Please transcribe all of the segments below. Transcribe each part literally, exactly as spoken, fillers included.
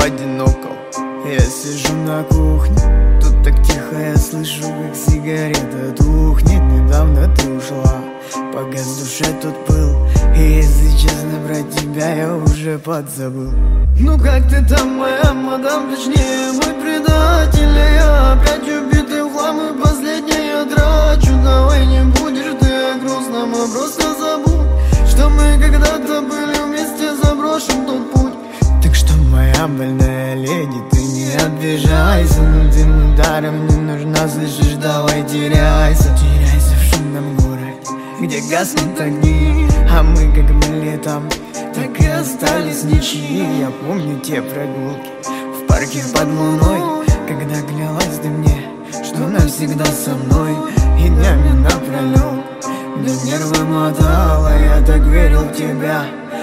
одинокого. Я сижу на кухне, тут так тихо, я слышу, как сигарета тухнет. Недавно ты ушла, погас в душе тут был, и если честно, про тебя я уже подзабыл. Ну как ты там, моя мадам, точнее мой предатель? Я опять убитый в хлам, и последний я трачу. Давай не будешь ты о грустном, а просто забудь, что мы когда-то были вместе, заброшен тот путь. Так что, моя больная леди, ты не обижайся, но ты ударом не нужна, слышишь, давай теряйся. Теряйся в шумном городе, где гаснут огни, а мы как были там, так и остались ничьи. Я помню те прогулки в парке под луной, когда клялась ты мне, что навсегда со мной, и днями напролет до нервы мотала. Я так верил в тебя,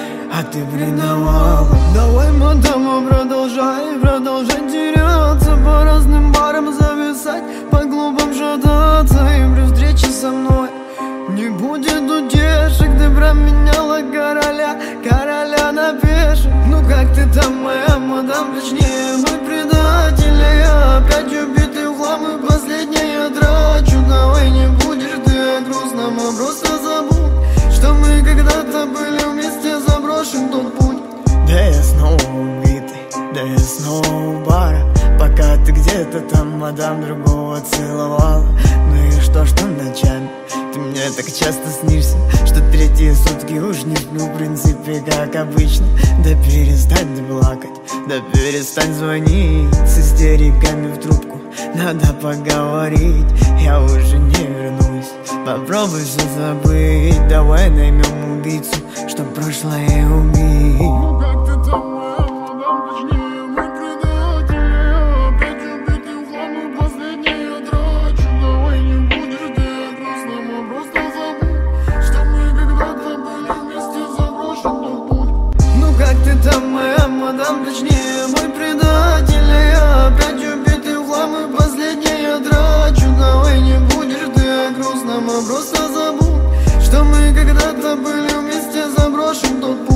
а ты предавала. Давай, мадам, продолжай, продолжай теряться, по разным барам зависать, по клубам шататься, и при встрече со мной не будет утешек. Ты променяла короля, короля на пешек. Ну как ты там, моя мадам, точнее мой предатель? Я опять убитый в хлам, и последний я трачу. Давай не будешь ты о грустном, а просто забудь, что мы когда-то были вместе, заброшен тот путь. Да я снова убитый, да я снова у бара, пока ты где-то там, мадам, другого целовала. Ну и что, что ночами ты мне так часто снишься, что третьи сутки уж не сплю, в принципе, как обычно. Да перестань ты плакать, да перестань звонить с истериками в трубку, надо поговорить, я уже не вернусь. Попробуй все забыть, давай наймем убийцу, чтоб прошлое убить. Ну как ты там, моя мадам, точнее мой предатель? Я опять убитый в хлам, и последний я трачу. Давай не будешь ты о грустном, а просто забудь, что мы когда-то были вместе, заброшен тот путь. Ну как ты там, моя мадам, точнее мой предатель? Я опять убитый в хлам, и последний я трачу. Давай не будешь ты о грустном, а просто забудь, что мы когда-то были вместе, заброшен тот путь.